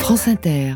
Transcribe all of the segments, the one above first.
France Inter.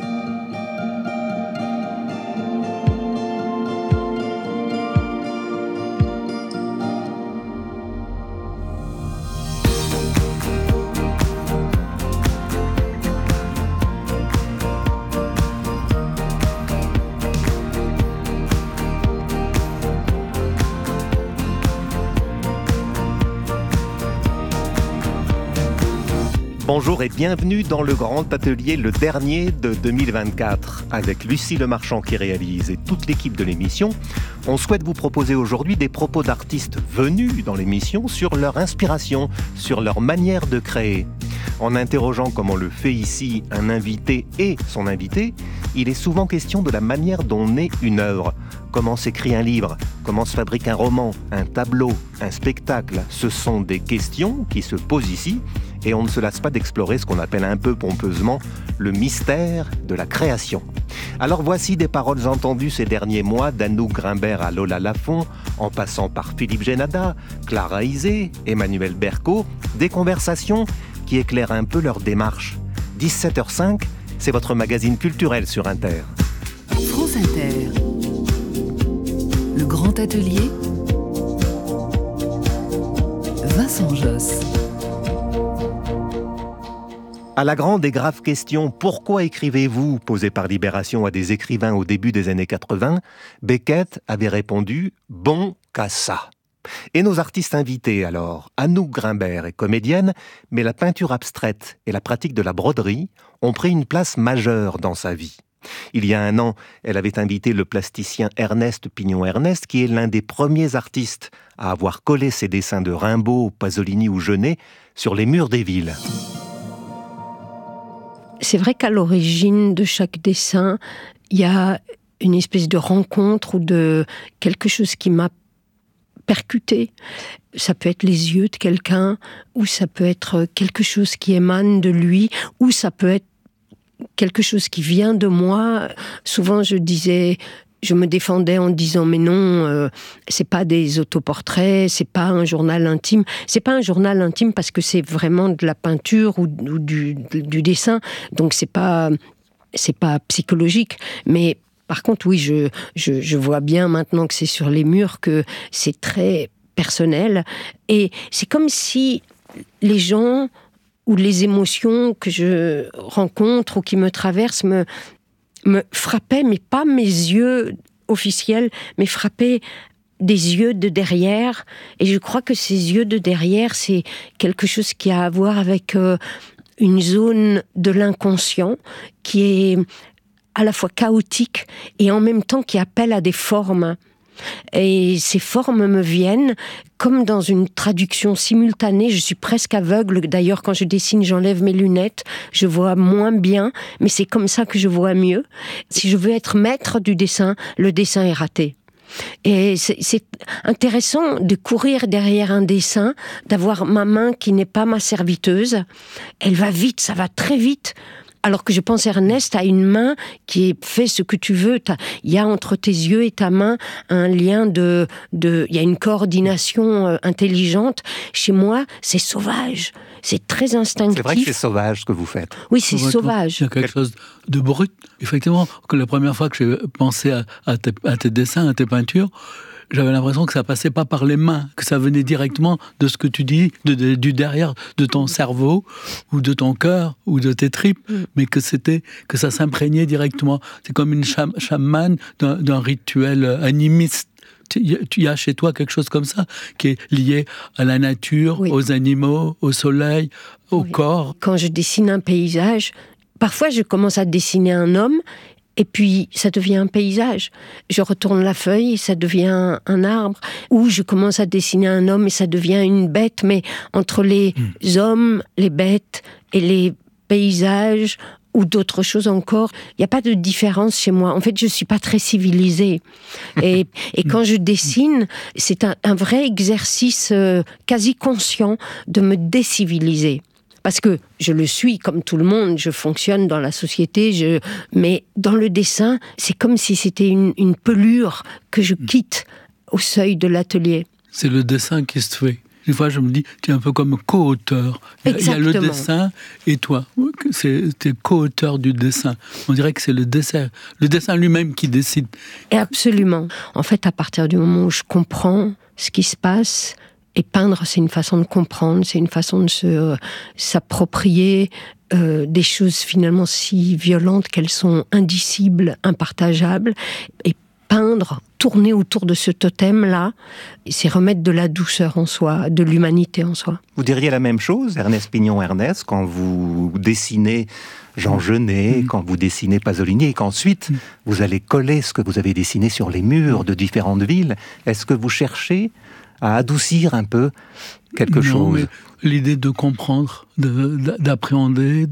Bonjour et bienvenue dans le grand atelier, le dernier de 2024. Avec Lucie Lemarchand qui réalise et toute l'équipe de l'émission, on souhaite vous proposer aujourd'hui des propos d'artistes venus dans l'émission sur leur inspiration, sur leur manière de créer. En interrogeant, comme on le fait ici, un invité et son invité, il est souvent question de la manière dont naît une œuvre. Comment s'écrit un livre ? Comment se fabrique un roman, un tableau, un spectacle ? Ce sont des questions qui se posent ici et on ne se lasse pas d'explorer ce qu'on appelle un peu pompeusement le mystère de la création. Alors voici des paroles entendues ces derniers mois d'Anouk Grimbert à Lola Lafont, en passant par Philippe Génada, Clara Isé, Emmanuel Berco, des conversations qui éclairent un peu leur démarche. 17h05, c'est votre magazine culturel sur Inter. France Inter. Le grand atelier. Vincent Josse. À la grande et grave question « Pourquoi écrivez-vous ?» posée par Libération à des écrivains au début des années 80, Beckett avait répondu « Bon qu'à ça ». Et nos artistes invités alors, Anouk Grimbert est comédienne, mais la peinture abstraite et la pratique de la broderie ont pris une place majeure dans sa vie. Il y a un an, elle avait invité le plasticien Ernest Pignon-Ernest, qui est l'un des premiers artistes à avoir collé ses dessins de Rimbaud, Pasolini ou Genet sur les murs des villes. C'est vrai qu'à l'origine de chaque dessin, il y a une espèce de rencontre ou de quelque chose qui m'a percuté. Ça peut être les yeux de quelqu'un, ou ça peut être quelque chose qui émane de lui, ou ça peut être quelque chose qui vient de moi. Souvent, je me défendais en disant mais non, c'est pas des autoportraits, c'est pas un journal intime. C'est pas un journal intime parce que c'est vraiment de la peinture ou du dessin, donc c'est pas psychologique. Mais par contre, oui, je vois bien maintenant que c'est sur les murs que c'est très personnel et c'est comme si les gens ou les émotions que je rencontre ou qui me traversent me frappaient, mais pas mes yeux officiels, mais frappaient des yeux de derrière. Et je crois que ces yeux de derrière, c'est quelque chose qui a à voir avec une zone de l'inconscient qui est à la fois chaotique et en même temps qui appelle à des formes. Et ces formes me viennent comme dans une traduction simultanée. Je suis presque aveugle. D'ailleurs, quand je dessine, j'enlève mes lunettes. Je vois moins bien, mais c'est comme ça que je vois mieux. Si je veux être maître du dessin, le dessin est raté. Et c'est intéressant de courir derrière un dessin, d'avoir ma main qui n'est pas ma serviteuse. Elle va vite, ça va très vite. Alors que je pense, Ernest, à une main qui fait ce que tu veux. Il y a entre tes yeux et ta main un lien il y a une coordination intelligente. Chez moi, c'est sauvage. C'est très instinctif. C'est vrai que c'est sauvage ce que vous faites. Oui, c'est sauvage. Il y a quelque chose de brut. Effectivement, que la première fois que j'ai pensé à tes dessins, à tes peintures, j'avais l'impression que ça passait pas par les mains, que ça venait directement de ce que tu dis, du derrière de ton cerveau, ou de ton cœur, ou de tes tripes, mais que ça s'imprégnait directement. C'est comme une chamane d'un rituel animiste. Il y a chez toi quelque chose comme ça, qui est lié à la nature, oui, aux animaux, au soleil, au corps. Quand je dessine un paysage, parfois je commence à dessiner un homme, et puis ça devient un paysage. Je retourne la feuille et ça devient un arbre. Ou je commence à dessiner un homme et ça devient une bête. Mais entre les hommes, les bêtes et les paysages ou d'autres choses encore, il n'y a pas de différence chez moi. En fait, je ne suis pas très civilisée. Et quand je dessine, c'est un vrai exercice quasi conscient de me déciviliser. Parce que je le suis comme tout le monde, je fonctionne dans la société, mais dans le dessin, c'est comme si c'était une pelure que je quitte au seuil de l'atelier. C'est le dessin qui se fait. Des fois, je me dis, tu es un peu comme co-auteur. Il y a le dessin et toi. Tu es co-auteur du dessin. On dirait que c'est le dessin lui-même qui décide. Et absolument. En fait, à partir du moment où je comprends ce qui se passe, et peindre, c'est une façon de comprendre, c'est une façon de s'approprier des choses finalement si violentes qu'elles sont indicibles, impartageables. Et peindre, tourner autour de ce totem-là, c'est remettre de la douceur en soi, de l'humanité en soi. Vous diriez la même chose, Ernest Pignon-Ernest, quand vous dessinez Jean Genet, quand vous dessinez Pasolini, et qu'ensuite vous allez coller ce que vous avez dessiné sur les murs de différentes villes. Est-ce que vous cherchez à adoucir un peu quelque chose? Mais l'idée de comprendre, d'appréhender,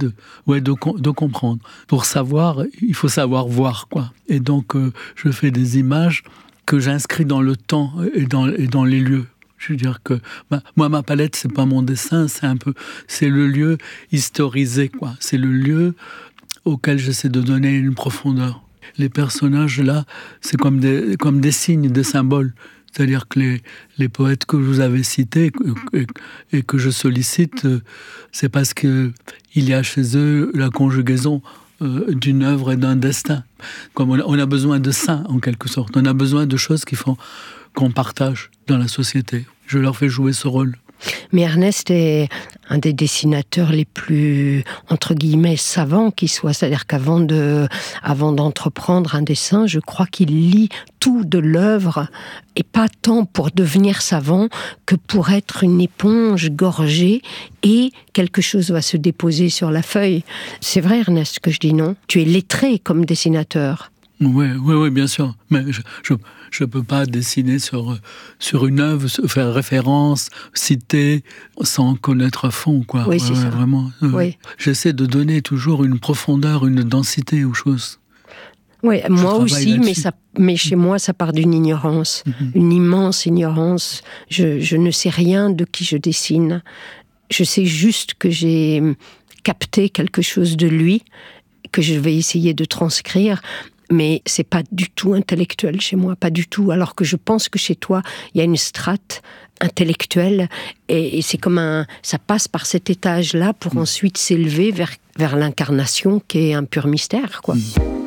de comprendre. Pour savoir, il faut savoir voir, quoi. Et donc, je fais des images que j'inscris dans le temps et dans les lieux. Je veux dire que moi, ma palette, c'est pas mon dessin, c'est le lieu historisé, quoi. C'est le lieu auquel j'essaie de donner une profondeur. Les personnages là, c'est comme des signes, des symboles. C'est-à-dire que les poètes que vous avez cités et que je sollicite, c'est parce qu'il y a chez eux la conjugaison d'une œuvre et d'un destin. Comme on a besoin de ça, en quelque sorte. On a besoin de choses qui font qu'on partage dans la société. Je leur fais jouer ce rôle. Mais Ernest est un des dessinateurs les plus, entre guillemets, savants qui soit. C'est-à-dire qu'avant d'entreprendre un dessin, je crois qu'il lit tout de l'œuvre, et pas tant pour devenir savant que pour être une éponge gorgée, et quelque chose va se déposer sur la feuille. C'est vrai, Ernest, ce que je dis, non? Tu es lettré comme dessinateur. Oui, bien sûr. Mais je peux pas dessiner sur une œuvre, faire référence, citer, sans connaître à fond, quoi. Oui, c'est ça. Vraiment. Oui. J'essaie de donner toujours une profondeur, une densité aux choses. Oui, moi aussi, mais chez moi, ça part d'une ignorance, une immense ignorance. Je ne sais rien de qui je dessine. Je sais juste que j'ai capté quelque chose de lui, que je vais essayer de transcrire. Mais c'est pas du tout intellectuel chez moi, pas du tout. Alors que je pense que chez toi, il y a une strate intellectuelle, et c'est comme ça passe par cet étage-là pour ensuite s'élever vers l'incarnation qui est un pur mystère, quoi.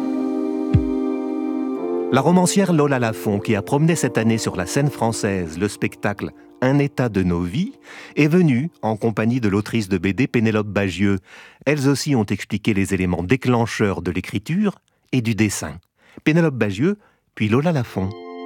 La romancière Lola Lafont, qui a promené cette année sur la scène française le spectacle Un état de nos vies, est venue en compagnie de l'autrice de BD Pénélope Bagieux. Elles aussi ont expliqué les éléments déclencheurs de l'écriture et du dessin. Pénélope Bagieux, puis Lola Lafont.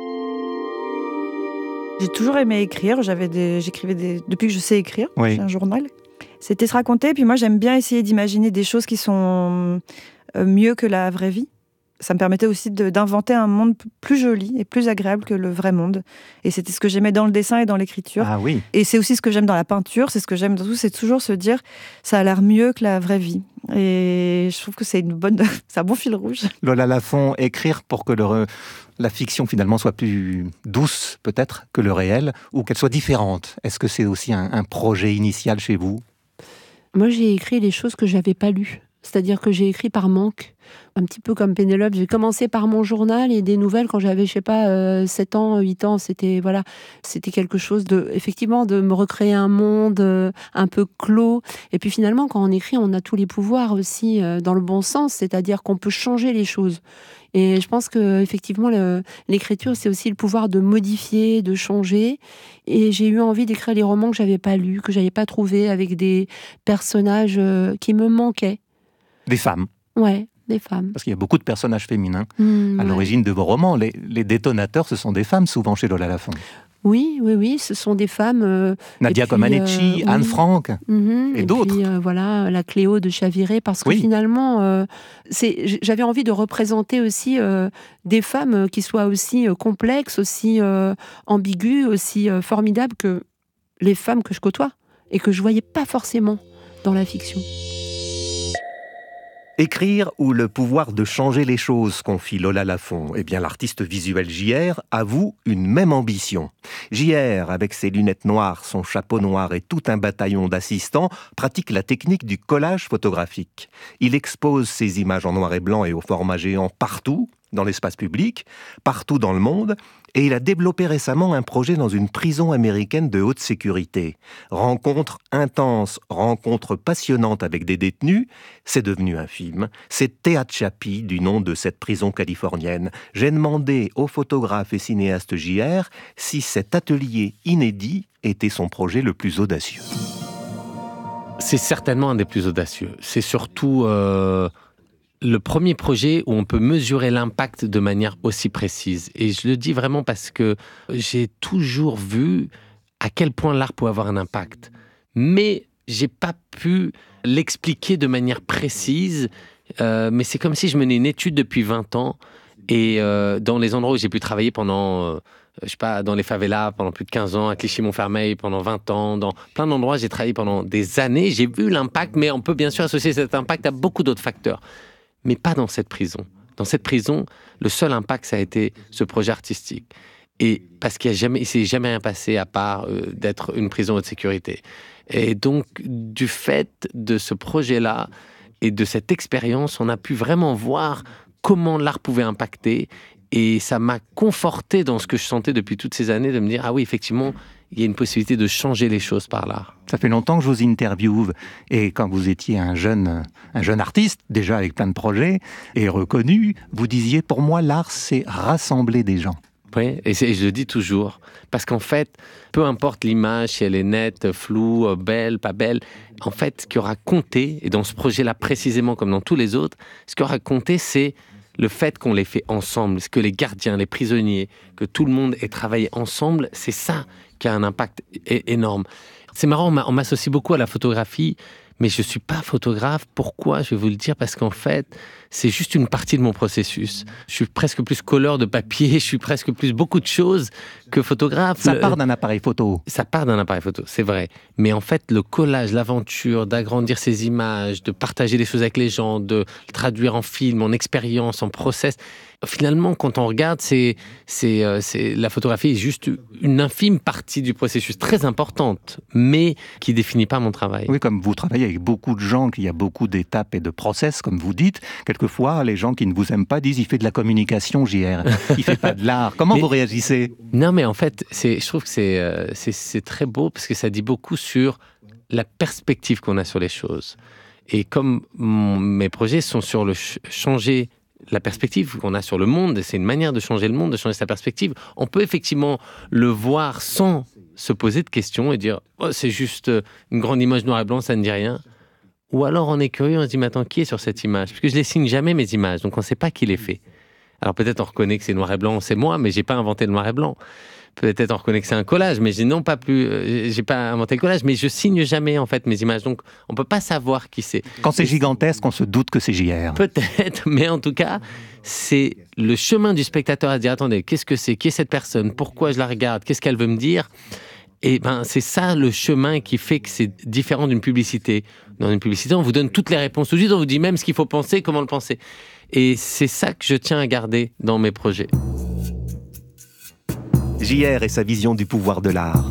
J'ai toujours aimé écrire. J'écrivais depuis que je sais écrire. Oui. J'ai un journal. C'était se raconter. Puis moi, j'aime bien essayer d'imaginer des choses qui sont mieux que la vraie vie. Ça me permettait aussi d'inventer un monde plus joli et plus agréable que le vrai monde. Et c'était ce que j'aimais dans le dessin et dans l'écriture. Ah oui. Et c'est aussi ce que j'aime dans la peinture. C'est ce que j'aime dans tout. C'est toujours se dire, ça a l'air mieux que la vraie vie. Et je trouve que c'est un bon fil rouge. Lola Lafont, écrire pour que la fiction finalement soit plus douce peut-être que le réel, ou qu'elle soit différente. Est-ce que c'est aussi un projet initial chez vous? Moi, j'ai écrit les choses que j'avais pas lues. C'est-à-dire que j'ai écrit par manque, un petit peu comme Pénélope. J'ai commencé par mon journal et des nouvelles quand j'avais, 7 ans, 8 ans. C'était quelque chose effectivement, de me recréer un monde un peu clos. Et puis finalement, quand on écrit, on a tous les pouvoirs aussi dans le bon sens, c'est-à-dire qu'on peut changer les choses. Et je pense que effectivement, l'écriture, c'est aussi le pouvoir de modifier, de changer. Et j'ai eu envie d'écrire les romans que j'avais pas lus, que j'avais pas trouvés, avec des personnages qui me manquaient. Des femmes. Ouais, des femmes. Parce qu'il y a beaucoup de personnages féminins à l'origine de vos romans. Les détonateurs, ce sont des femmes, souvent, chez Lola Lafont. Oui, ce sont des femmes. Nadia Comaneci, Anne Frank et d'autres. Puis voilà, la Cléo de Chaviré, parce que finalement, j'avais envie de représenter aussi des femmes qui soient aussi complexes, aussi ambiguës, aussi formidables que les femmes que je côtoie et que je voyais pas forcément dans la fiction. Écrire ou le pouvoir de changer les choses, confie Lola Lafont. Eh bien, l'artiste visuel JR avoue une même ambition. JR, avec ses lunettes noires, son chapeau noir et tout un bataillon d'assistants, pratique la technique du collage photographique. Il expose ses images en noir et blanc et au format géant partout, dans l'espace public, partout dans le monde, et il a développé récemment un projet dans une prison américaine de haute sécurité. Rencontre intense, rencontre passionnante avec des détenus, c'est devenu un film. C'est Tehachapi, du nom de cette prison californienne. J'ai demandé au photographe et cinéaste JR si cet atelier inédit était son projet le plus audacieux. C'est certainement un des plus audacieux. C'est surtout le premier projet où on peut mesurer l'impact de manière aussi précise. Et je le dis vraiment parce que j'ai toujours vu à quel point l'art peut avoir un impact. Mais j'ai pas pu l'expliquer de manière précise. Mais c'est comme si je menais une étude depuis 20 ans. Et dans les endroits où j'ai pu travailler pendant... je sais pas, dans les favelas pendant plus de 15 ans, à Clichy-Montfermeil pendant 20 ans, dans plein d'endroits, j'ai travaillé pendant des années, j'ai vu l'impact, mais on peut bien sûr associer cet impact à beaucoup d'autres facteurs. Mais pas dans cette prison. Dans cette prison, le seul impact, ça a été ce projet artistique. Et parce qu'il ne s'est jamais rien passé à part d'être une prison haute sécurité. Et donc, du fait de ce projet-là et de cette expérience, on a pu vraiment voir comment l'art pouvait impacter. Et ça m'a conforté dans ce que je sentais depuis toutes ces années, de me dire, ah oui, effectivement, il y a une possibilité de changer les choses par l'art. Ça fait longtemps que je vous interviewe, et quand vous étiez un jeune artiste, déjà avec plein de projets, et reconnu, vous disiez, pour moi, l'art, c'est rassembler des gens. Oui, et je le dis toujours, parce qu'en fait, peu importe l'image, si elle est nette, floue, belle, pas belle, en fait, ce qui aura compté, et dans ce projet-là précisément comme dans tous les autres, ce qui aura compté, c'est le fait qu'on les fait ensemble, que les gardiens, les prisonniers, que tout le monde ait travaillé ensemble, c'est ça qui a un impact énorme. C'est marrant, on m'associe beaucoup à la photographie, mais je ne suis pas photographe. Pourquoi ? Je vais vous le dire, parce qu'en fait, c'est juste une partie de mon processus. Je suis presque plus colleur de papier, je suis presque plus beaucoup de choses que photographe. Ça part d'un appareil photo. Ça part d'un appareil photo, c'est vrai. Mais en fait, le collage, l'aventure, d'agrandir ces images, de partager des choses avec les gens, de le traduire en film, en expérience, en process... Finalement, quand on regarde, la photographie est juste une infime partie du processus, très importante, mais qui ne définit pas mon travail. Oui, comme vous travaillez avec beaucoup de gens, qu'il y a beaucoup d'étapes et de process, comme vous dites, quelquefois, les gens qui ne vous aiment pas disent « il fait de la communication, JR, il ne fait pas de l'art ». Comment vous réagissez ? Non, mais en fait, je trouve que c'est très beau, parce que ça dit beaucoup sur la perspective qu'on a sur les choses. Et comme mes projets sont sur le changer la perspective qu'on a sur le monde, c'est une manière de changer le monde, de changer sa perspective. On peut effectivement le voir sans se poser de questions et dire « oh, c'est juste une grande image noir et blanc, ça ne dit rien ». Ou alors on est curieux, on se dit « mais attends, qui est sur cette image ?» Parce que je ne les signe jamais, mes images, donc on ne sait pas qui les fait. Alors peut-être on reconnaît que c'est noir et blanc, c'est moi, mais je n'ai pas inventé le noir et blanc. Peut-être on reconnaît que c'est un collage, mais j'ai pas inventé le collage, mais je signe jamais en fait mes images, donc on peut pas savoir qui c'est. Quand c'est gigantesque, on se doute que c'est JR. Peut-être, mais en tout cas, c'est le chemin du spectateur à dire attendez, qu'est-ce que c'est, qui est cette personne, pourquoi je la regarde, qu'est-ce qu'elle veut me dire. Et c'est ça le chemin qui fait que c'est différent d'une publicité. Dans une publicité, on vous donne toutes les réponses tout de suite, on vous dit même ce qu'il faut penser, comment le penser. Et c'est ça que je tiens à garder dans mes projets. JR et sa vision du pouvoir de l'art.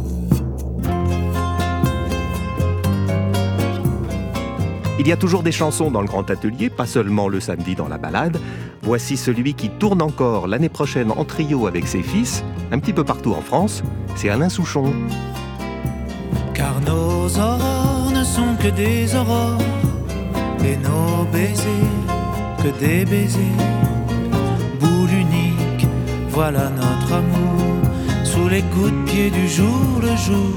Il y a toujours des chansons dans le Grand Atelier, pas seulement le samedi dans la balade. Voici celui qui tourne encore l'année prochaine en trio avec ses fils, un petit peu partout en France, c'est Alain Souchon. Car nos aurores ne sont que des aurores, et nos baisers que des baisers. Boule unique, voilà notre amour, sous les coups de pied du jour le jour.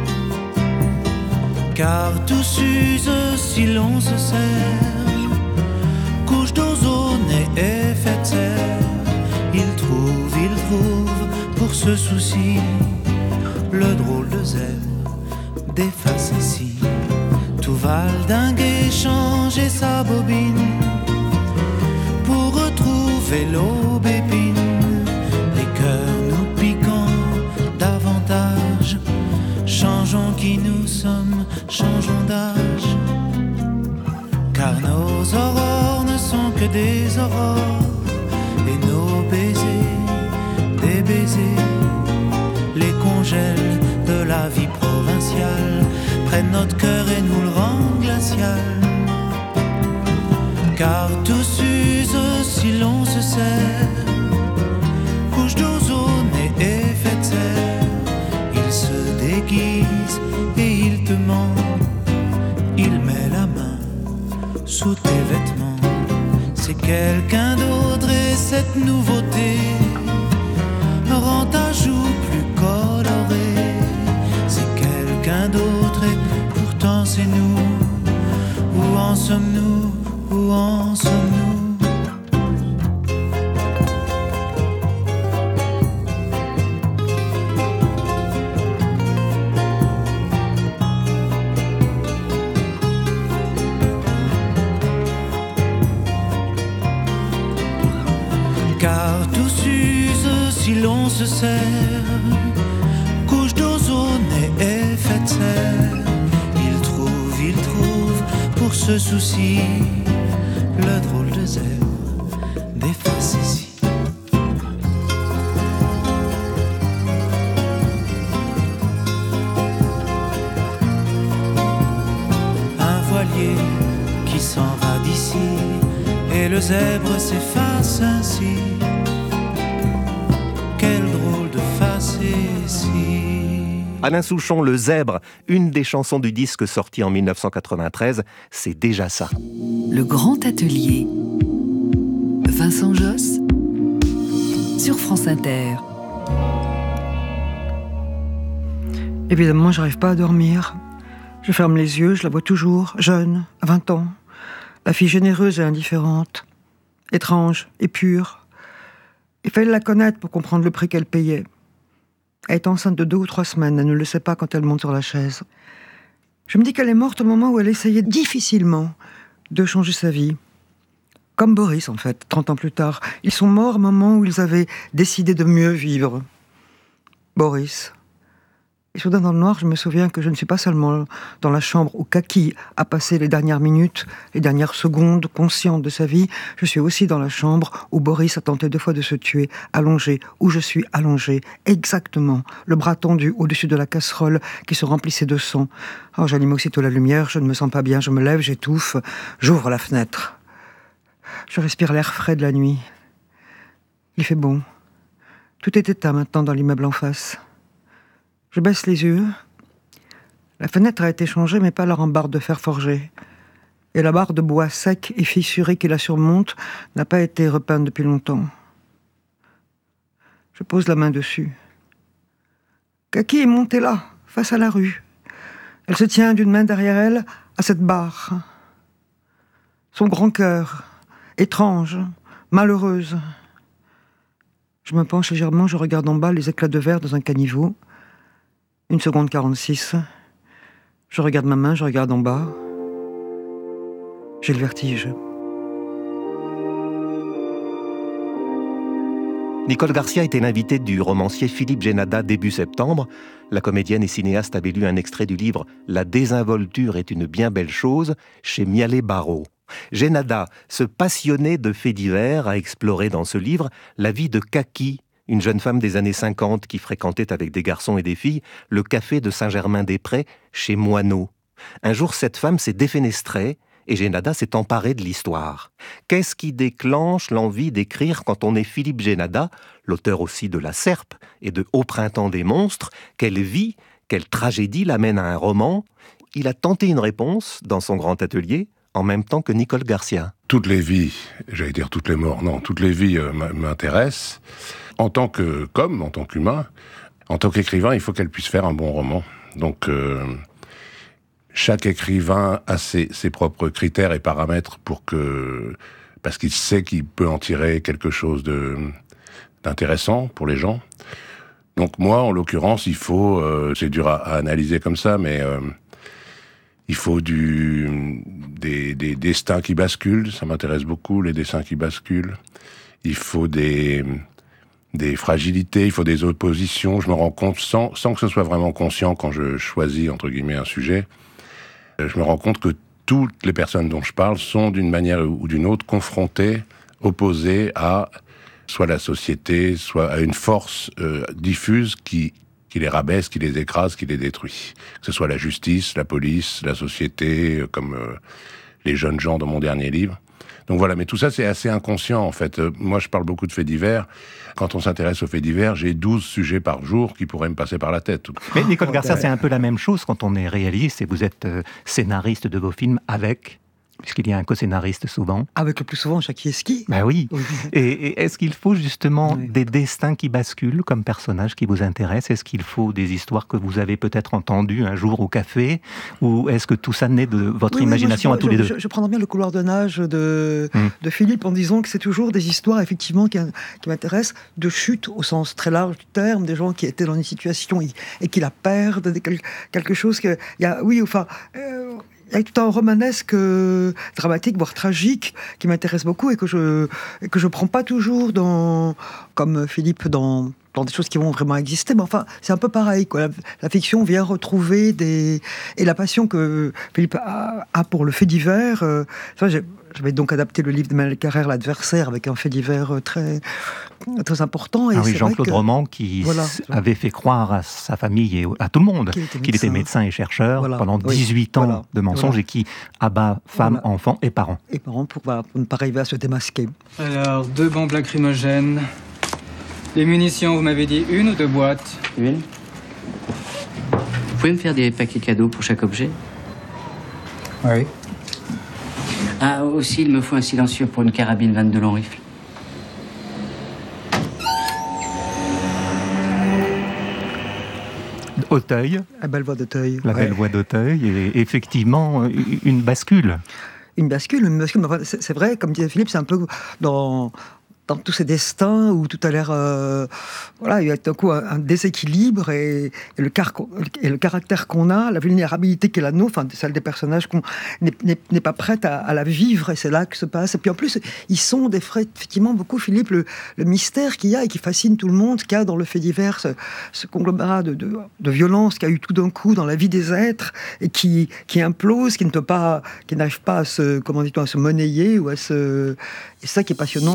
Car tout s'use si l'on se serre, couche d'ozone et effet de serre. Il trouve pour ce souci le drôle de zèle des facéties. Tout valdinguer, changer sa bobine pour retrouver l'aubépine. Les cœurs nous piquant davantage, changeons qui nous sommes, changeons d'âge. Car nos aurores ne sont que des aurores, et nos baisers, des baisers, les congèles de la vie provinciale prennent notre cœur et nous le rendent glacial. Car tout s'use si l'on se serre, couche d'ozone et effet de serre. Il se déguise et il te ment, il met la main sous tes vêtements. C'est quelqu'un d'autre et cette nouveauté rend ta joue plus colorée. C'est quelqu'un d'autre et pourtant c'est nous. Où en sommes-nous? Où en sommes-nous? Car tout s'use si l'on se serre, couche d'ozone et effet de serre. Il trouve pour ce souci le drôle de zèbre des facéties. Un voilier qui s'en va d'ici et le zèbre s'efface ainsi. Quel drôle de facétie. Alain Souchon, Le Zèbre, une des chansons du disque sorti en 1993, c'est déjà ça. Le Grand Atelier. Vincent Josse sur France Inter. Évidemment, j'arrive pas à dormir. Je ferme les yeux, je la vois toujours, jeune, à 20 ans. La fille généreuse et indifférente, étrange et pure. Il fallait la connaître pour comprendre le prix qu'elle payait. Elle est enceinte de 2 ou 3 semaines, elle ne le sait pas quand elle monte sur la chaise. Je me dis qu'elle est morte au moment où elle essayait difficilement de changer sa vie. Comme Boris, en fait, 30 ans plus tard. Ils sont morts au moment où ils avaient décidé de mieux vivre. Boris. Et soudain, dans le noir, je me souviens que je ne suis pas seulement dans la chambre où Kaki a passé les dernières minutes, les dernières secondes conscientes de sa vie, je suis aussi dans la chambre où Boris a tenté 2 fois de se tuer, allongé, où je suis allongé, exactement, le bras tendu au-dessus de la casserole qui se remplissait de sang. Oh, j'allume aussitôt la lumière, je ne me sens pas bien, je me lève, j'étouffe, j'ouvre la fenêtre. Je respire l'air frais de la nuit. Il fait bon. Tout est éteint maintenant dans l'immeuble en face. Je baisse les yeux. La fenêtre a été changée, mais pas la rambarde de fer forgé. Et la barre de bois sec et fissurée qui la surmonte n'a pas été repeinte depuis longtemps. Je pose la main dessus. Kaki est montée là, face à la rue. Elle se tient d'une main derrière elle à cette barre. Son grand cœur, étrange, malheureuse. Je me penche légèrement, je regarde en bas les éclats de verre dans un caniveau. 1 seconde 46. Je regarde ma main, je regarde en bas. J'ai le vertige. Nicole Garcia était l'invitée du romancier Philippe Génada début septembre. La comédienne et cinéaste avait lu un extrait du livre « La désinvolture est une bien belle chose » chez Mialet Barreau. Génada, ce passionné de faits divers, a exploré dans ce livre la vie de Kaki, une jeune femme des années 50 qui fréquentait avec des garçons et des filles le café de Saint-Germain-des-Prés chez Moineau. Un jour, cette femme s'est défenestrée et Génada s'est emparé de l'histoire. Qu'est-ce qui déclenche l'envie d'écrire quand on est Philippe Génada, l'auteur aussi de La Serpe et de Au printemps des monstres? Quelle vie, quelle tragédie l'amène à un roman? Il a tenté une réponse dans son grand atelier, en même temps que Nicole Garcia. Toutes les vies, j'allais dire toutes les morts, non, toutes les vies m'intéressent. En tant qu'humain, en tant qu'écrivain, il faut qu'elle puisse faire un bon roman. Donc, chaque écrivain a ses propres critères et paramètres parce qu'il sait qu'il peut en tirer quelque chose d'intéressant pour les gens. Donc moi, en l'occurrence, il faut, c'est dur à analyser comme ça, mais il faut des destins qui basculent, ça m'intéresse beaucoup, les destins qui basculent. Il faut des fragilités, il faut des oppositions. Je me rends compte, sans que ce soit vraiment conscient quand je choisis, entre guillemets, un sujet, je me rends compte que toutes les personnes dont je parle sont d'une manière ou d'une autre confrontées, opposées à soit la société, soit à une force diffuse qui les rabaisse, qui les écrase, qui les détruit. Que ce soit la justice, la police, la société, comme les jeunes gens dans mon dernier livre. Donc voilà, mais tout ça, c'est assez inconscient, en fait. Moi, je parle beaucoup de faits divers. Quand on s'intéresse aux faits divers, j'ai 12 sujets par jour qui pourraient me passer par la tête. Mais Nicole Garcia, c'est un peu la même chose quand on est réaliste et vous êtes scénariste de vos films avec... puisqu'il y a un co-scénariste souvent. Avec le plus souvent Jackie Esky. Ben oui. Et est-ce qu'il faut justement des destins qui basculent comme personnages qui vous intéressent? Est-ce qu'il faut des histoires que vous avez peut-être entendues un jour au café? Ou est-ce que tout ça naît de votre imagination moi, à tous les deux? Je prendrais bien le couloir de nage de Philippe en disant que c'est toujours des histoires effectivement qui m'intéressent, de chute au sens très large du terme, des gens qui étaient dans une situation et qui la perdent, quelque chose que... Il y a tout un romanesque dramatique, voire tragique, qui m'intéresse beaucoup et que je prends pas toujours comme Philippe dans des choses qui vont vraiment exister. Mais enfin, c'est un peu pareil, quoi. La fiction vient retrouver et la passion que Philippe a pour le fait divers. J'avais donc adapté le livre de Manuel Carrère, L'Adversaire, avec un fait divers très, très important. Et Jean-Claude Roman qui avait fait croire à sa famille et à tout le monde qu'il était médecin et chercheur pendant 18 ans de mensonges et qui abat femmes, enfants et parents. Et parents pour ne pas arriver à se démasquer. Alors, 2 bombes lacrymogènes. Les munitions, vous m'avez dit 1 ou 2 boîtes? 1. Vous pouvez me faire des paquets cadeaux pour chaque objet? Oui. Ah, aussi, il me faut un silencieux pour une carabine 22 long rifle. Auteuil. La belle voix d'Auteuil. La belle voix d'Auteuil, et effectivement, une bascule. Une bascule. C'est vrai, comme disait Philippe, c'est un peu dans tous ces destins où tout a l'air... il y a d'un coup un déséquilibre et le caractère qu'on a, la vulnérabilité qu'est la nôtre, celle des personnages qu'on n'est pas prête à la vivre, et c'est là que se passe. Et puis en plus, ils sont effectivement beaucoup, Philippe, le mystère qu'il y a et qui fascine tout le monde, qu'il y a dans le fait divers, ce conglomérat de violence qu'il y a eu tout d'un coup dans la vie des êtres et qui implose, qui n'arrive pas à se monnayer ou à se... Et c'est ça qui est passionnant.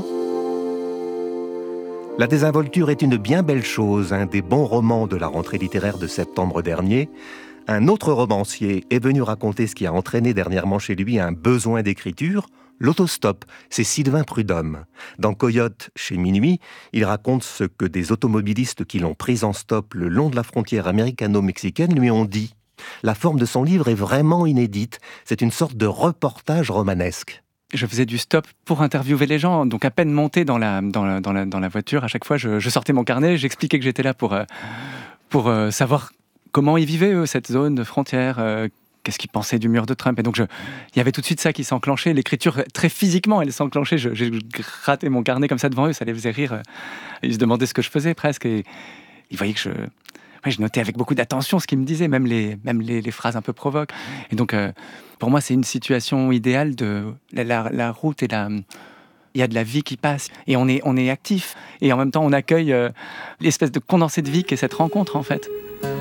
La désinvolture est une bien belle chose, un des bons romans de la rentrée littéraire de septembre dernier. Un autre romancier est venu raconter ce qui a entraîné dernièrement chez lui un besoin d'écriture, l'autostop. C'est Sylvain Prudhomme. Dans Coyote, chez Minuit, il raconte ce que des automobilistes qui l'ont pris en stop le long de la frontière américano-mexicaine lui ont dit. La forme de son livre est vraiment inédite. C'est une sorte de reportage romanesque. Je faisais du stop pour interviewer les gens, donc à peine monté dans la voiture, à chaque fois je sortais mon carnet, j'expliquais que j'étais là pour savoir comment ils vivaient eux, cette zone de frontière, qu'est-ce qu'ils pensaient du mur de Trump. Et donc il y avait tout de suite ça qui s'enclenchait, l'écriture très physiquement elle s'enclenchait, j'ai gratté mon carnet comme ça devant eux, ça les faisait rire, ils se demandaient ce que je faisais presque, et ils voyaient que je notais avec beaucoup d'attention ce qu'ils me disaient, même les phrases un peu provoques. Et donc, pour moi, c'est une situation idéale de la route et il y a de la vie qui passe. Et on est actif. Et en même temps, on accueille l'espèce de condensé de vie qu'est cette rencontre, en fait.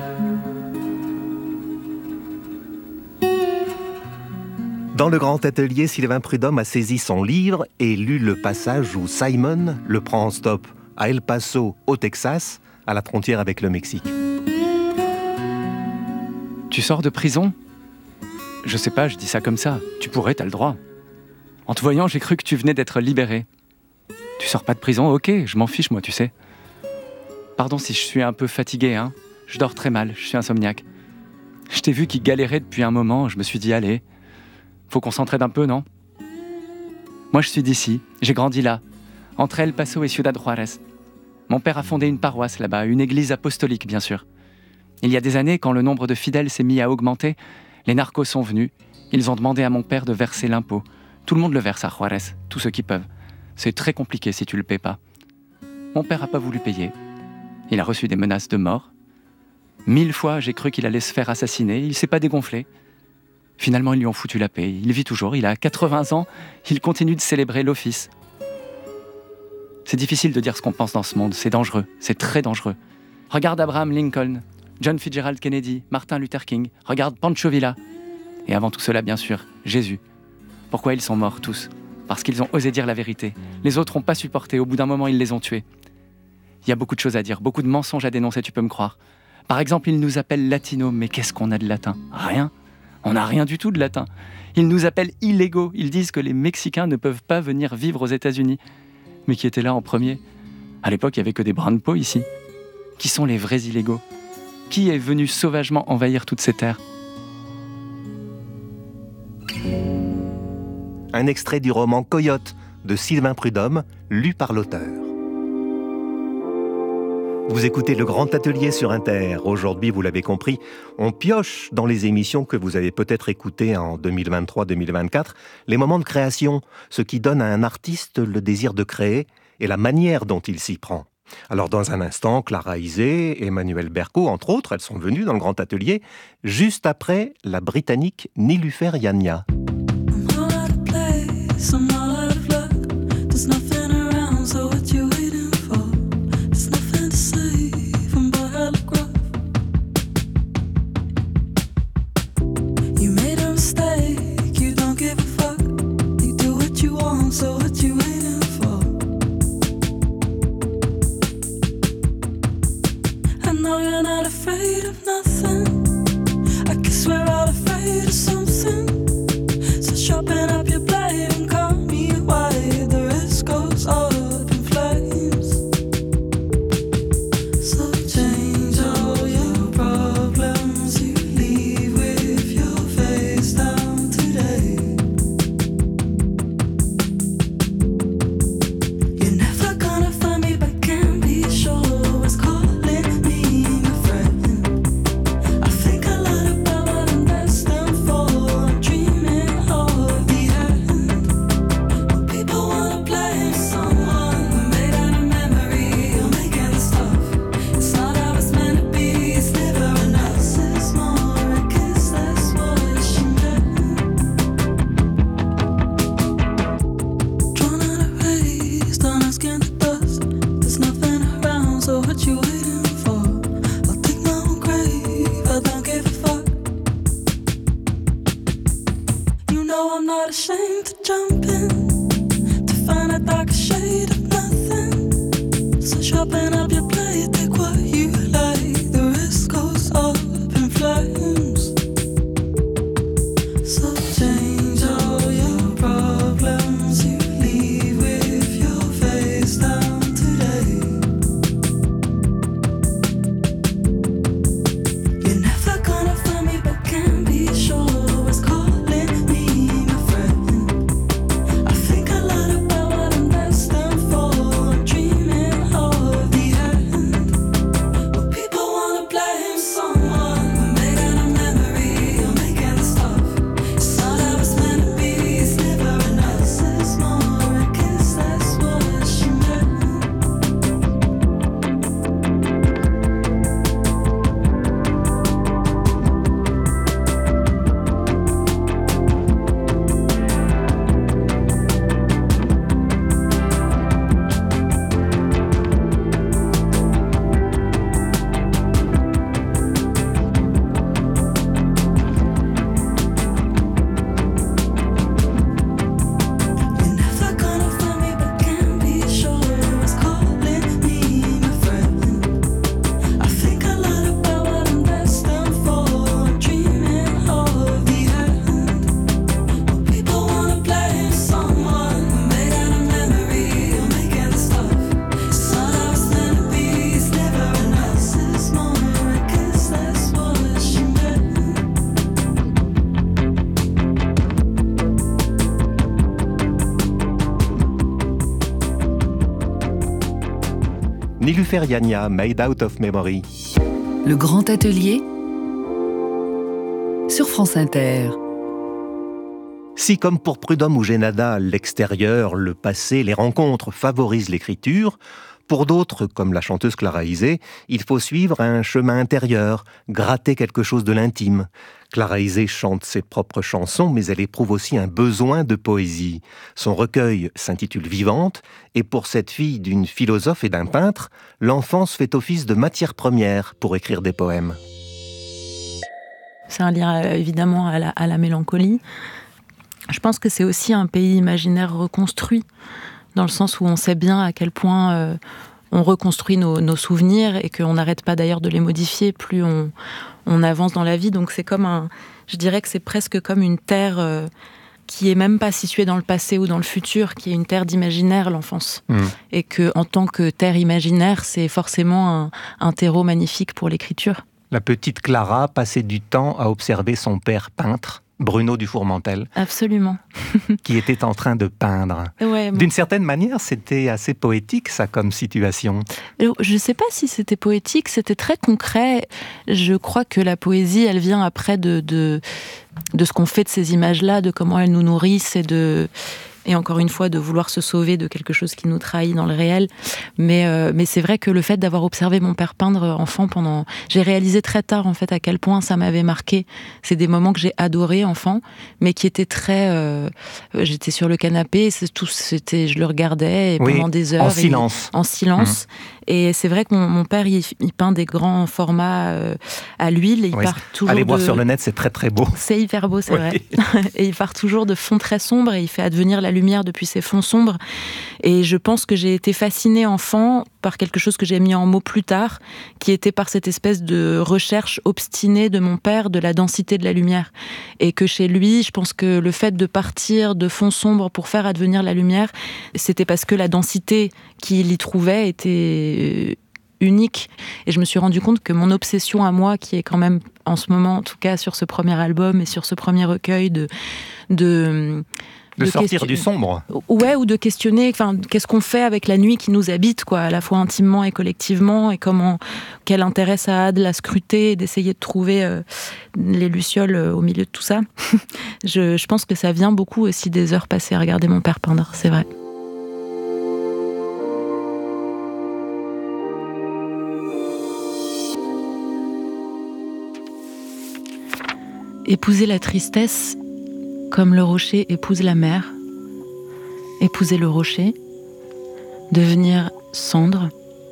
Dans le grand atelier, Sylvain Prudhomme a saisi son livre et lu le passage où Simon le prend en stop à El Paso, au Texas, à la frontière avec le Mexique. Tu sors de prison? Je sais pas, je dis ça comme ça. Tu pourrais, t'as le droit. En te voyant, j'ai cru que tu venais d'être libéré. Tu sors pas de prison? Ok, je m'en fiche, moi, tu sais. Pardon si je suis un peu fatigué, hein. Je dors très mal, je suis insomniaque. Je t'ai vu qui galérait depuis un moment, je me suis dit, allez, faut qu'on s'entraide un peu, non? Moi, je suis d'ici, j'ai grandi là, entre El Paso et Ciudad Juárez. Mon père a fondé une paroisse là-bas, une église apostolique, bien sûr. Il y a des années, quand le nombre de fidèles s'est mis à augmenter, les narcos sont venus. Ils ont demandé à mon père de verser l'impôt. Tout le monde le verse à Juárez, tous ceux qui peuvent. C'est très compliqué si tu le paies pas. Mon père n'a pas voulu payer. Il a reçu des menaces de mort. 1000 fois, j'ai cru qu'il allait se faire assassiner. Il s'est pas dégonflé. Finalement, ils lui ont foutu la paix. Il vit toujours. Il a 80 ans. Il continue de célébrer l'office. C'est difficile de dire ce qu'on pense dans ce monde. C'est dangereux. C'est très dangereux. Regarde Abraham Lincoln, John Fitzgerald Kennedy, Martin Luther King. Regarde Pancho Villa. Et avant tout cela, bien sûr, Jésus. Pourquoi ils sont morts tous? Parce qu'ils ont osé dire la vérité. Les autres n'ont pas supporté. Au bout d'un moment, ils les ont tués. Il y a beaucoup de choses à dire, beaucoup de mensonges à dénoncer, tu peux me croire. Par exemple, ils nous appellent latinos. Mais qu'est-ce qu'on a de latin? Rien. On n'a rien du tout de latin. Ils nous appellent illégaux. Ils disent que les Mexicains ne peuvent pas venir vivre aux États-Unis. Mais qui était là en premier ? À l'époque, il n'y avait que des brins de peau ici. Qui sont les vrais illégaux ? Qui est venu sauvagement envahir toutes ces terres ? Un extrait du roman Coyote de Sylvain Prudhomme, lu par l'auteur. Vous écoutez Le Grand Atelier sur Inter. Aujourd'hui, vous l'avez compris, on pioche dans les émissions que vous avez peut-être écoutées en 2023-2024, les moments de création, ce qui donne à un artiste le désir de créer et la manière dont il s'y prend. Alors dans un instant, Clara Isé, Emmanuel Berco, entre autres, elles sont venues dans Le Grand Atelier, juste après la Britannique Nilufer Yanya. Nilufer Yanya, Made Out of Memory. Le Grand Atelier sur France Inter. Si, comme pour Prudhomme ou Génada, l'extérieur, le passé, les rencontres favorisent l'écriture, pour d'autres, comme la chanteuse Clara Isé, il faut suivre un chemin intérieur, gratter quelque chose de l'intime. Clara Isé chante ses propres chansons, mais elle éprouve aussi un besoin de poésie. Son recueil s'intitule Vivante, et pour cette fille d'une philosophe et d'un peintre, l'enfance fait office de matière première pour écrire des poèmes. C'est un livre évidemment à la mélancolie. Je pense que c'est aussi un pays imaginaire reconstruit, dans le sens où on sait bien à quel point on reconstruit nos souvenirs et qu'on n'arrête pas d'ailleurs de les modifier plus on avance dans la vie. Donc c'est comme Je dirais que c'est presque comme une terre qui est même pas située dans le passé ou dans le futur, qui est une terre d'imaginaire, l'enfance. Et que, en tant que terre imaginaire, c'est forcément un terreau magnifique pour l'écriture. La petite Clara passait du temps à observer son père peintre, Bruno Dufourmentel. Absolument. Qui était en train de peindre. Ouais, D'une certaine manière, c'était assez poétique, ça, comme situation. Je ne sais pas si c'était poétique, c'était très concret. Je crois que la poésie, elle vient après de ce qu'on fait de ces images-là, de comment elles nous nourrissent et encore une fois, de vouloir se sauver de quelque chose qui nous trahit dans le réel. Mais c'est vrai que le fait d'avoir observé mon père peindre enfant j'ai réalisé très tard, en fait, à quel point ça m'avait marqué. C'est des moments que j'ai adorés, enfant, mais qui étaient très... j'étais sur le canapé, je le regardais et pendant des heures. En silence. Et c'est vrai que mon père, il peint des grands formats à l'huile. Et il part toujours allez voir sur le net, c'est très très beau. C'est hyper beau, c'est vrai. Et il part toujours de fonds très sombres et il fait advenir la lumière depuis ces fonds sombres. Et je pense que j'ai été fascinée enfant par quelque chose que j'ai mis en mots plus tard, qui était par cette espèce de recherche obstinée de mon père de la densité de la lumière. Et que chez lui, je pense que le fait de partir de fonds sombres pour faire advenir la lumière, c'était parce que la densité qu'il y trouvait était unique. Et je me suis rendu compte que mon obsession à moi, qui est quand même en ce moment, en tout cas sur ce premier album et sur ce premier recueil de sortir du sombre. Ouais, ou de questionner, qu'est-ce qu'on fait avec la nuit qui nous habite, quoi, à la fois intimement et collectivement, et quel intérêt ça a de la scruter et d'essayer de trouver les lucioles au milieu de tout ça. Je pense que ça vient beaucoup aussi des heures passées à regarder mon père peindre, c'est vrai. Épouser la tristesse comme le rocher épouse la mer, épouser le rocher, devenir cendre,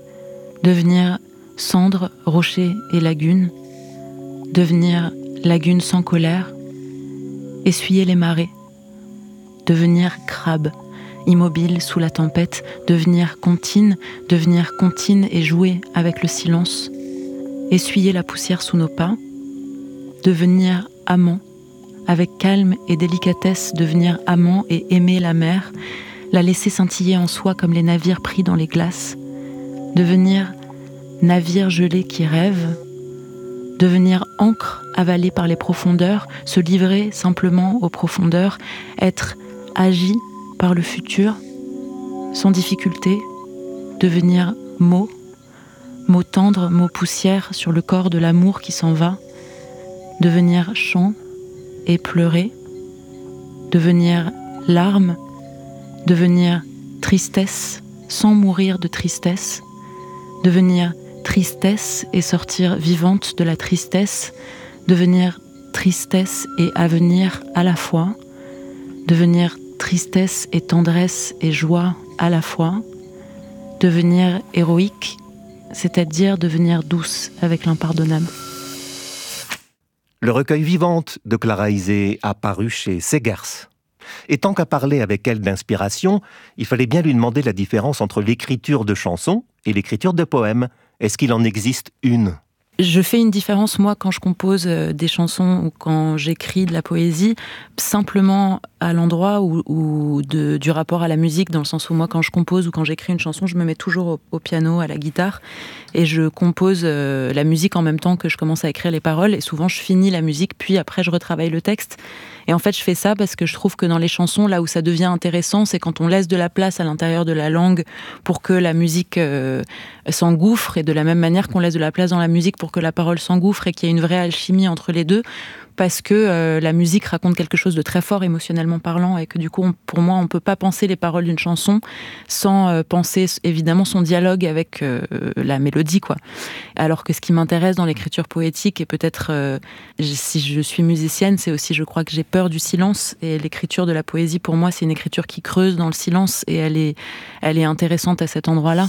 rocher et lagune, devenir lagune sans colère, essuyer les marées, devenir crabe, immobile sous la tempête, devenir comptine et jouer avec le silence, essuyer la poussière sous nos pas, devenir amant, avec calme et délicatesse devenir amant et aimer la mer, la laisser scintiller en soi comme les navires pris dans les glaces, devenir navire gelé qui rêve, devenir encre avalée par les profondeurs, se livrer simplement aux profondeurs, être agi par le futur, sans difficulté, devenir mot tendre, mot poussière sur le corps de l'amour qui s'en va, devenir chant et pleurer, devenir larmes, devenir tristesse sans mourir de tristesse, devenir tristesse et sortir vivante de la tristesse, devenir tristesse et avenir à la fois, devenir tristesse et tendresse et joie à la fois, devenir héroïque, c'est-à-dire devenir douce avec l'impardonnable. Le recueil Vivante de Clara Isé a paru chez Segers. Et tant qu'à parler avec elle d'inspiration, il fallait bien lui demander la différence entre l'écriture de chansons et l'écriture de poèmes. Est-ce qu'il en existe une ? Je fais une différence, moi, quand je compose des chansons ou quand j'écris de la poésie, simplement à l'endroit du rapport à la musique, dans le sens où moi, quand je compose ou quand j'écris une chanson, je me mets toujours au piano, à la guitare, et je compose la musique en même temps que je commence à écrire les paroles, et souvent je finis la musique, puis après je retravaille le texte. Et en fait, je fais ça parce que je trouve que dans les chansons, là où ça devient intéressant, c'est quand on laisse de la place à l'intérieur de la langue pour que la musique s'engouffre, et de la même manière qu'on laisse de la place dans la musique pour que la parole s'engouffre et qu'il y ait une vraie alchimie entre les deux, parce que la musique raconte quelque chose de très fort émotionnellement parlant, et que du coup, pour moi, on ne peut pas penser les paroles d'une chanson sans penser évidemment son dialogue avec la mélodie, quoi. Alors que ce qui m'intéresse dans l'écriture poétique, et peut-être si je suis musicienne, c'est aussi, je crois, que j'ai peur du silence, et l'écriture de la poésie, pour moi, c'est une écriture qui creuse dans le silence, et elle est intéressante à cet endroit-là.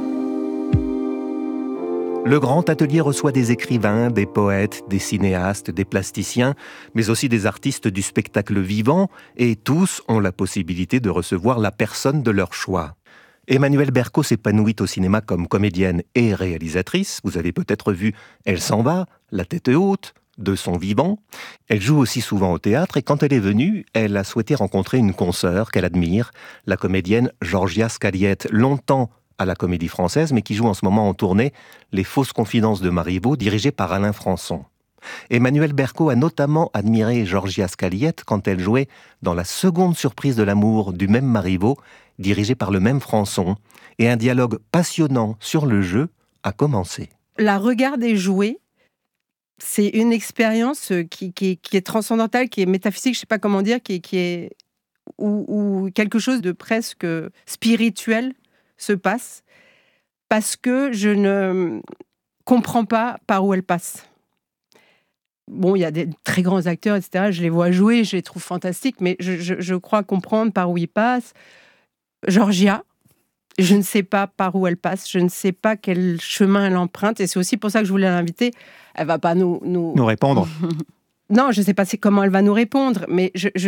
Le Grand Atelier reçoit des écrivains, des poètes, des cinéastes, des plasticiens, mais aussi des artistes du spectacle vivant, et tous ont la possibilité de recevoir la personne de leur choix. Emmanuelle Berco s'épanouit au cinéma comme comédienne et réalisatrice. Vous avez peut-être vu Elle s'en va, La tête haute, de son vivant. Elle joue aussi souvent au théâtre et quand elle est venue, elle a souhaité rencontrer une consoeur qu'elle admire, la comédienne Georgia Scaliette, longtemps à la Comédie Française, mais qui joue en ce moment en tournée Les Fausses Confidences de Marivaux, dirigée par Alain Françon. Emmanuel Berco a notamment admiré Georgia Scaliette quand elle jouait dans La Seconde Surprise de l'amour du même Marivaux, dirigé par le même Françon, et un dialogue passionnant sur le jeu a commencé. La regarder jouer, c'est une expérience qui est transcendantale, qui est métaphysique, je ne sais pas comment dire, qui est où quelque chose de presque spirituel se passe, parce que je ne comprends pas par où elle passe. Bon, il y a des très grands acteurs, etc. Je les vois jouer, je les trouve fantastiques, mais je crois comprendre par où ils passent. Georgia, je ne sais pas par où elle passe, je ne sais pas quel chemin elle emprunte, et c'est aussi pour ça que je voulais l'inviter. Elle va pas nous répondre. Non, je ne sais pas comment elle va nous répondre, mais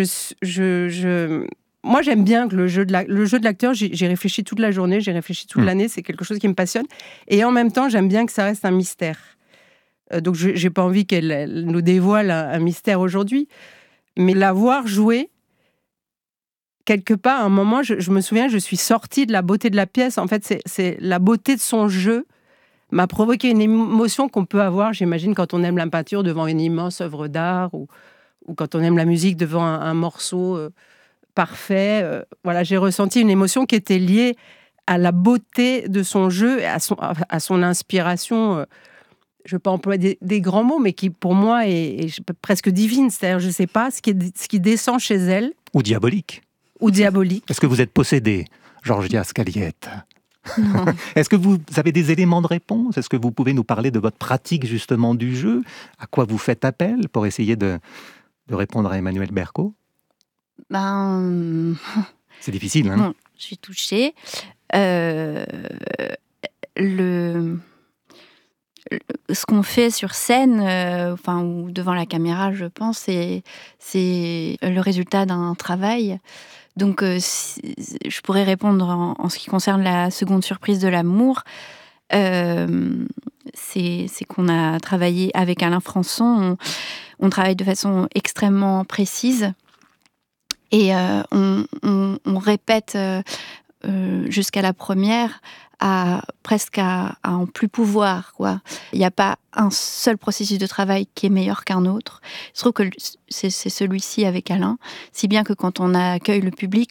moi j'aime bien que le jeu de l'acteur, j'ai réfléchi toute la journée, j'ai réfléchi toute l'année, c'est quelque chose qui me passionne, et en même temps j'aime bien que ça reste un mystère. Donc j'ai pas envie qu'elle nous dévoile un mystère aujourd'hui, mais la voir jouer, quelque part, à un moment, je me souviens, je suis sortie de la beauté de la pièce. En fait, c'est la beauté de son jeu m'a provoqué une émotion qu'on peut avoir, j'imagine, quand on aime la peinture devant une immense œuvre d'art ou quand on aime la musique devant un morceau parfait. Voilà, j'ai ressenti une émotion qui était liée à la beauté de son jeu, à son inspiration. Je ne veux pas employer des grands mots, mais qui, pour moi, est presque divine. C'est-à-dire, je ne sais pas, ce qui descend chez elle. Ou diabolique. Ou diabolique. Est-ce que vous êtes possédée, Georgia Scaliette ? Non. Est-ce que vous avez des éléments de réponse ? Est-ce que vous pouvez nous parler de votre pratique, justement, du jeu ? À quoi vous faites appel pour essayer de répondre à Emmanuel Berco ? C'est difficile, hein ? Bon, je suis touchée. Ce qu'on fait sur scène, ou devant la caméra, je pense, c'est le résultat d'un travail. Donc, je pourrais répondre en ce qui concerne la seconde surprise de l'amour. C'est qu'on a travaillé avec Alain Françon. On travaille de façon extrêmement précise. Et on répète jusqu'à la première presque à en plus pouvoir, quoi. Il n'y a pas un seul processus de travail qui est meilleur qu'un autre. Je trouve que c'est celui-ci avec Alain, si bien que quand on accueille le public,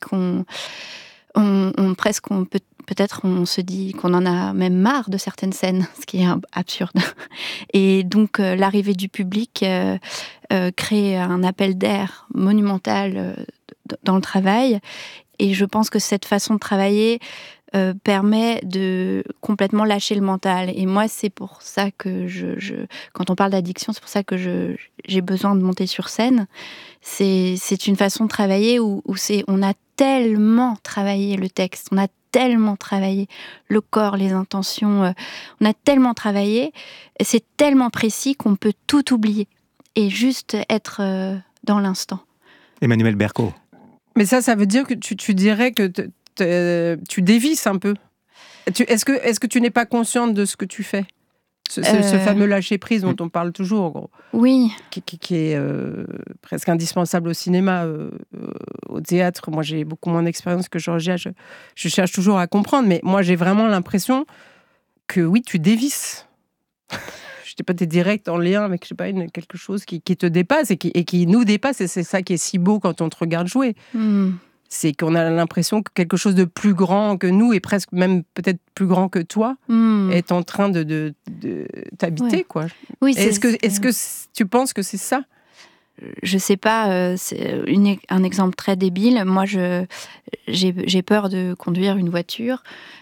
peut-être on se dit qu'on en a même marre de certaines scènes, ce qui est absurde. Et donc l'arrivée du public crée un appel d'air monumental dans le travail. Et je pense que cette façon de travailler permet de complètement lâcher le mental. Et moi, c'est pour ça que quand on parle d'addiction, c'est pour ça que j'ai besoin de monter sur scène. C'est une façon de travailler où on a tellement travaillé le texte, on a tellement travaillé le corps, les intentions, on a tellement travaillé, c'est tellement précis qu'on peut tout oublier et juste être dans l'instant. Emmanuel Berco. Mais ça veut dire que tu dirais que tu dévisses un peu. Est-ce que tu n'es pas consciente de ce que tu fais ? Ce fameux lâcher-prise dont on parle toujours, gros. Oui. Qui est presque indispensable au cinéma, au théâtre. Moi, j'ai beaucoup moins d'expérience que Georgia. Je cherche toujours à comprendre, mais moi, j'ai vraiment l'impression que oui, tu dévisses. Je sais pas, t'es direct en lien avec, je sais pas, quelque chose qui te dépasse et qui nous dépasse. Et c'est ça qui est si beau quand on te regarde jouer. C'est qu'on a l'impression que quelque chose de plus grand que nous, et presque même peut-être plus grand que toi, est en train de t'habiter, quoi. Oui, est-ce que tu penses que c'est ça ? Je sais pas, c'est un exemple très débile. Moi, j'ai peur de conduire une voiture.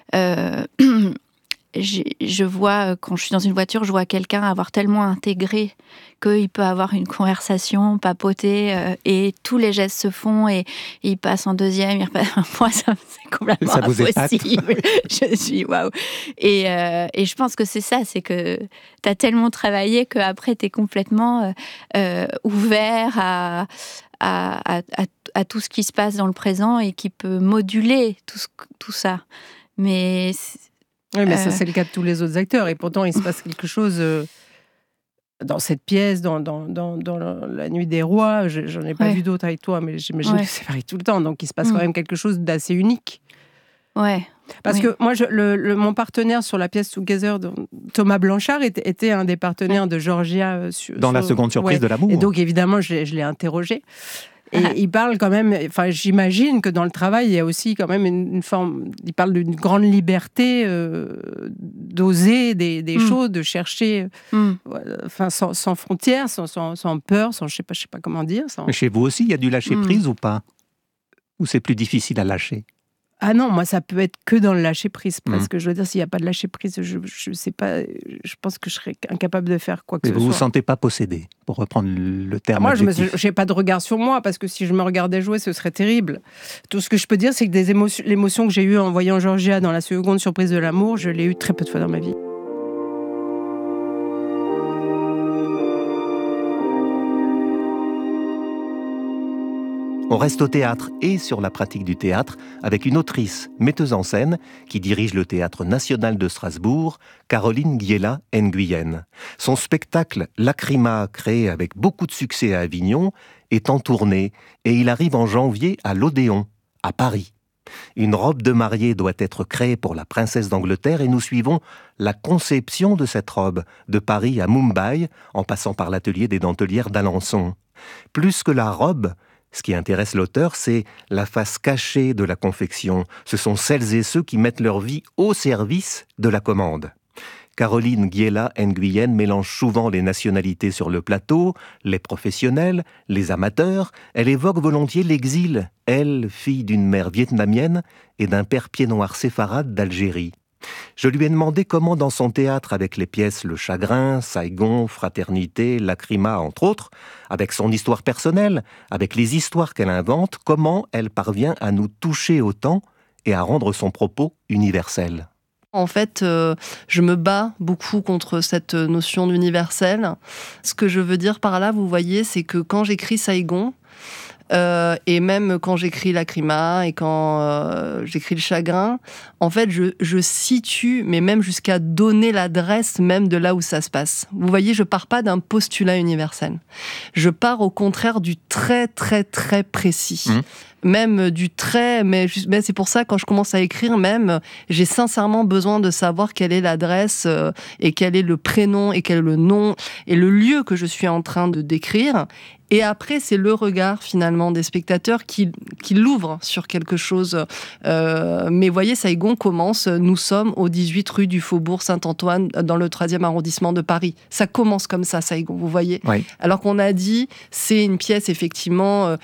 Je vois, quand je suis dans une voiture, je vois quelqu'un avoir tellement intégré qu'il peut avoir une conversation, papoter, et tous les gestes se font, et il passe en deuxième, il repasse. Moi, c'est complètement impossible. Je suis waouh. Et je pense que c'est ça, c'est que tu as tellement travaillé qu'après, tu es complètement ouvert à tout ce qui se passe dans le présent et qui peut moduler tout ça. Mais... Oui, mais ça, c'est le cas de tous les autres acteurs. Et pourtant, il se passe quelque chose dans cette pièce, dans La Nuit des Rois. J'en ai pas vu d'autres avec toi, mais j'imagine que c'est pareil tout le temps. Donc il se passe quand même quelque chose d'assez unique. Ouais. Parce que moi, mon partenaire sur la pièce Together, Thomas Blanchard, était un des partenaires de Georgia. Dans La Seconde Surprise de l'amour. Et donc, évidemment, je l'ai interrogé. Et il parle quand même, enfin, j'imagine que dans le travail, il y a aussi quand même une forme, il parle d'une grande liberté d'oser des choses, de chercher, enfin, sans frontières, sans peur, je sais pas comment dire. Mais chez vous aussi, il y a du lâcher-prise ou pas? Ou c'est plus difficile à lâcher? Ah non, moi, ça peut être que dans le lâcher-prise, presque. Je veux dire, s'il n'y a pas de lâcher-prise, je sais pas, je pense que je serais incapable de faire quoi que ce soit. Vous vous sentez pas possédé, pour reprendre le terme moi, adjectif. je n'ai pas de regard sur moi, parce que si je me regardais jouer, ce serait terrible. Tout ce que je peux dire, c'est que l'émotion que j'ai eue en voyant Georgia dans La Seconde Surprise de l'amour, je l'ai eue très peu de fois dans ma vie. On reste au théâtre et sur la pratique du théâtre avec une autrice, metteuse en scène, qui dirige le Théâtre National de Strasbourg, Caroline Guiella Nguyen. Son spectacle Lacrima, créé avec beaucoup de succès à Avignon, est en tournée et il arrive en janvier à l'Odéon, à Paris. Une robe de mariée doit être créée pour la princesse d'Angleterre et nous suivons la conception de cette robe, de Paris à Mumbai, en passant par l'atelier des dentelières d'Alençon. Plus que la robe, ce qui intéresse l'auteur, c'est la face cachée de la confection. Ce sont celles et ceux qui mettent leur vie au service de la commande. Caroline Guiella Nguyen mélange souvent les nationalités sur le plateau, les professionnels, les amateurs. Elle évoque volontiers l'exil, elle, fille d'une mère vietnamienne et d'un père pied-noir séfarade d'Algérie. Je lui ai demandé comment dans son théâtre, avec les pièces Le Chagrin, Saigon, Fraternité, Lacrima, entre autres, avec son histoire personnelle, avec les histoires qu'elle invente, comment elle parvient à nous toucher autant et à rendre son propos universel. En fait, je me bats beaucoup contre cette notion d'universel. Ce que je veux dire par là, vous voyez, c'est que quand j'écris Saigon, et même quand j'écris Lacrima et quand j'écris Le Chagrin, en fait, je situe, mais même jusqu'à donner l'adresse même de là où ça se passe. Vous voyez, je pars pas d'un postulat universel. Je pars au contraire du très, très, très précis. Même du très, mais c'est pour ça, quand je commence à écrire, même, j'ai sincèrement besoin de savoir quelle est l'adresse et quel est le prénom et quel est le nom et le lieu que je suis en train de décrire. Et après, c'est le regard, finalement, des spectateurs qui l'ouvrent sur quelque chose. Mais voyez, Saigon commence, nous sommes au 18 rue du Faubourg Saint-Antoine, dans le 3e arrondissement de Paris. Ça commence comme ça, Saigon, vous voyez. Oui. Alors qu'on a dit, c'est une pièce, effectivement,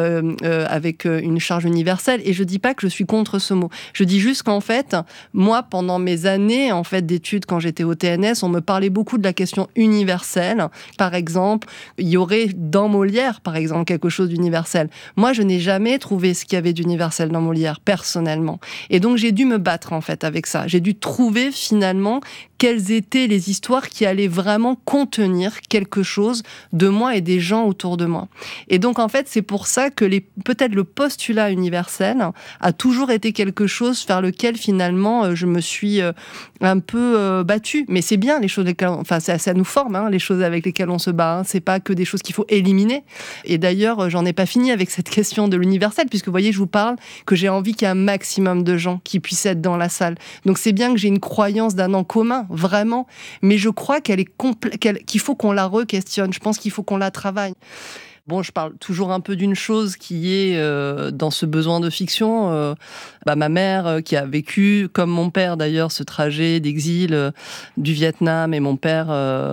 avec une charge universelle. Et je dis pas que je suis contre ce mot. Je dis juste qu'en fait, moi, pendant mes années en fait, d'études, quand j'étais au TNS, on me parlait beaucoup de la question universelle. Par exemple, il y aurait dans Molière, par exemple, quelque chose d'universel. Moi, je n'ai jamais trouvé ce qu'il y avait d'universel dans Molière, personnellement. Et donc, j'ai dû me battre, en fait, avec ça. J'ai dû trouver, finalement, quelles étaient les histoires qui allaient vraiment contenir quelque chose de moi et des gens autour de moi. Et donc, en fait, c'est pour ça que peut-être le postulat universel a toujours été quelque chose vers lequel, finalement, je me suis un peu battue. Mais c'est bien, les choses enfin, ça nous forme, hein, les choses avec lesquelles on se bat. Hein. C'est pas que des choses qu'il faut éliminer. Et d'ailleurs, j'en ai pas fini avec cette question de l'universel, puisque, vous voyez, je vous parle que j'ai envie qu'il y ait un maximum de gens qui puissent être dans la salle. Donc, c'est bien que j'ai une croyance d'un en commun, vraiment, mais je crois qu'il faut qu'on la re-questionne. Je pense qu'il faut qu'on la travaille. Bon, je parle toujours un peu d'une chose qui est dans ce besoin de fiction. Ma mère qui a vécu, comme mon père d'ailleurs, ce trajet d'exil du Vietnam, et mon père,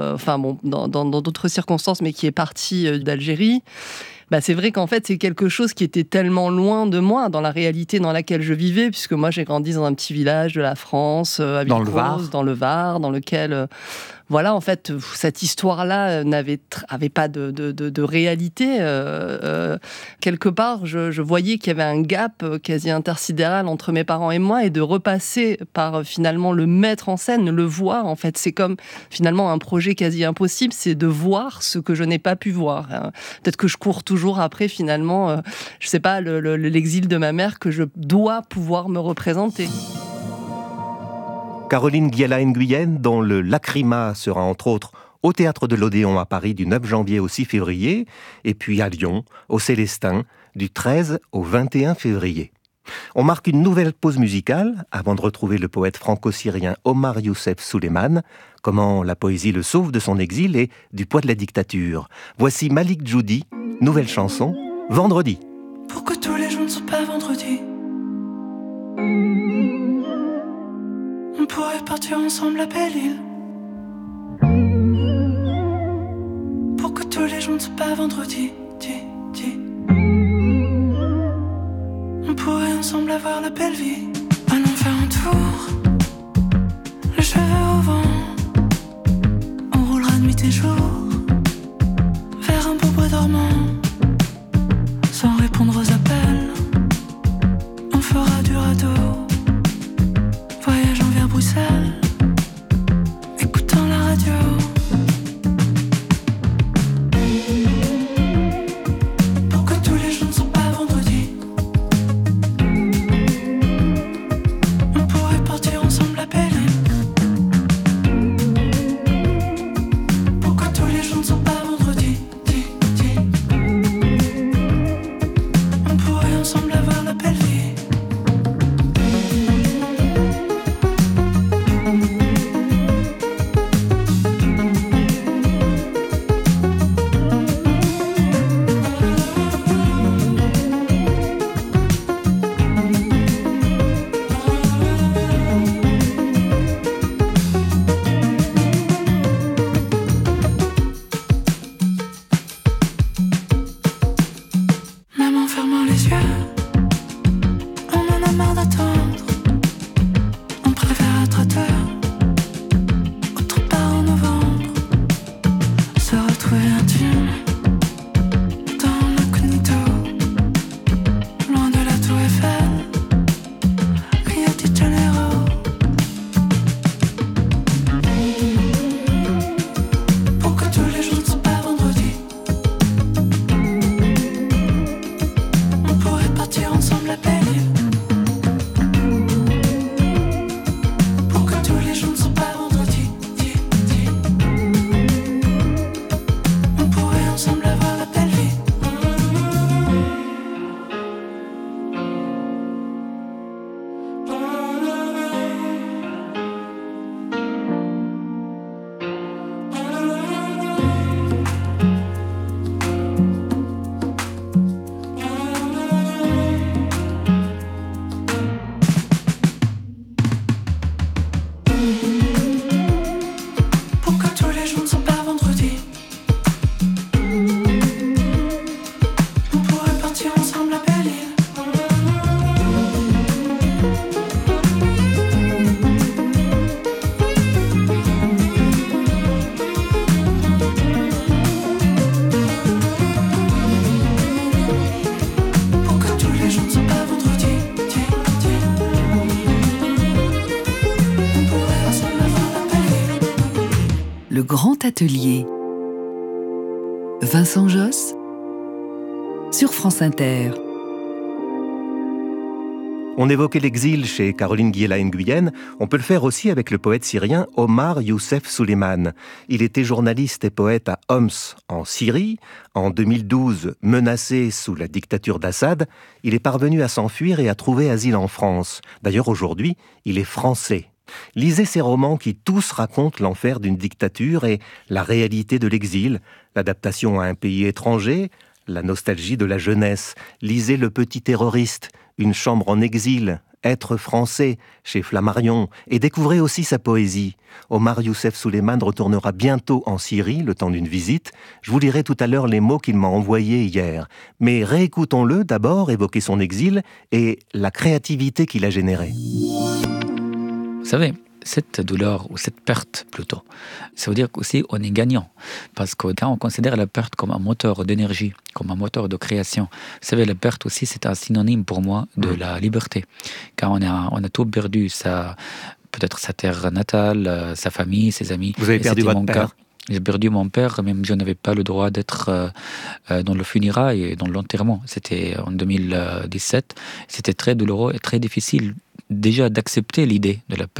dans d'autres circonstances, mais qui est parti d'Algérie. C'est vrai qu'en fait, c'est quelque chose qui était tellement loin de moi, dans la réalité dans laquelle je vivais, puisque moi, j'ai grandi dans un petit village de la France, à Villecroze, dans le Var, dans lequel... Voilà, en fait, cette histoire-là avait pas de réalité. Quelque part, je voyais qu'il y avait un gap quasi intersidéral entre mes parents et moi, et de repasser par finalement le mettre en scène, le voir, en fait. C'est comme finalement un projet quasi impossible, c'est de voir ce que je n'ai pas pu voir. Peut-être que je cours toujours après, finalement, je sais pas, l'exil de ma mère que je dois pouvoir me représenter. Caroline Guiella Nguyen, dont le Lacrima sera entre autres au Théâtre de l'Odéon à Paris du 9 janvier au 6 février, et puis à Lyon, au Célestin, du 13 au 21 février. On marque une nouvelle pause musicale avant de retrouver le poète franco-syrien Omar Youssef Souleiman, comment la poésie le sauve de son exil et du poids de la dictature. Voici Malik Djoudi, nouvelle chanson, Vendredi. Pour que tous les jours ne soient pas vendredi, on pourrait partir ensemble à Belle-Île. Pour que tous les jours ne soient pas vendredi, on pourrait ensemble avoir la belle vie. Allons faire un tour, les cheveux au vent. On roulera nuit et jour vers un beau bois dormant. Sans répondre aux appels, on fera du radeau, voyageant vers Bruxelles, écoutant la radio. Le Grand Atelier. Vincent Josse sur France Inter. On évoquait l'exil chez Caroline Guiella-Nguyen, on peut le faire aussi avec le poète syrien Omar Youssef Souleiman. Il était journaliste et poète à Homs, en Syrie. En 2012, menacé sous la dictature d'Assad, il est parvenu à s'enfuir et à trouver asile en France. D'ailleurs, aujourd'hui, il est français. Lisez ces romans qui tous racontent l'enfer d'une dictature et la réalité de l'exil, l'adaptation à un pays étranger, la nostalgie de la jeunesse. Lisez Le Petit Terroriste, Une chambre en exil, Être français, chez Flammarion, et découvrez aussi sa poésie. Omar Youssef Souleiman retournera bientôt en Syrie, le temps d'une visite. Je vous lirai tout à l'heure les mots qu'il m'a envoyés hier. Mais réécoutons-le d'abord, évoquer son exil et la créativité qu'il a générée. Vous savez, cette douleur, ou cette perte plutôt, ça veut dire qu'aussi on est gagnant. Parce que quand on considère la perte comme un moteur d'énergie, comme un moteur de création, vous savez, la perte aussi, c'est un synonyme pour moi de la liberté. Quand on a tout perdu, peut-être sa terre natale, sa famille, ses amis. Vous avez perdu votre père ? J'ai perdu mon père, même je n'avais pas le droit d'être dans le funérail et dans l'enterrement. C'était en 2017. C'était très douloureux et très difficile déjà d'accepter l'idée de la perte